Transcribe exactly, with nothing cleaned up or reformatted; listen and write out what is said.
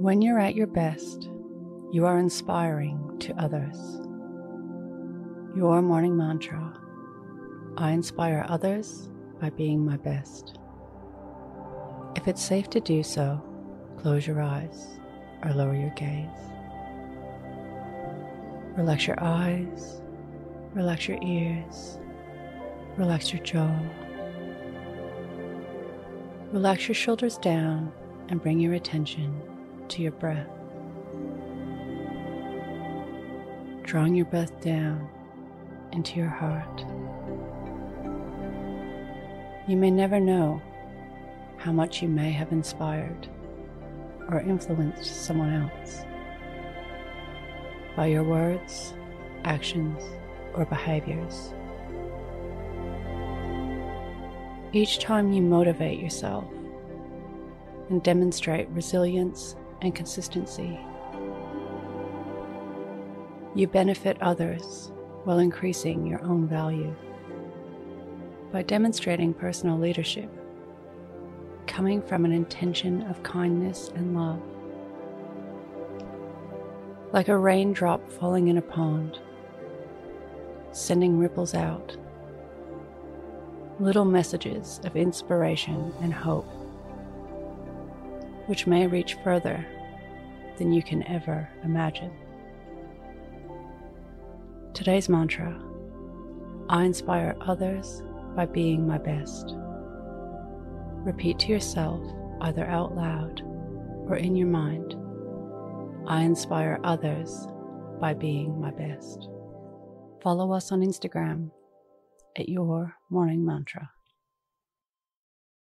When you're at your best, you are inspiring to others. Your morning mantra: I inspire others by being my best. If it's safe to do so, close your eyes or lower your gaze. Relax your eyes, relax your ears, relax your jaw. Relax your shoulders down and bring your attention to your breath. Drawing your breath down into your heart. You may never know how much you may have inspired or influenced someone else by your words, actions, or behaviors. Each time you motivate yourself and demonstrate resilience and consistency, you benefit others while increasing your own value. By demonstrating personal leadership, coming from an intention of kindness and love, like a raindrop falling in a pond, sending ripples out, little messages of inspiration and hope, which may reach further than you can ever imagine. Today's mantra: I inspire others by being my best. Repeat to yourself, either out loud or in your mind: I inspire others by being my best. Follow us on Instagram at Your Morning Mantra.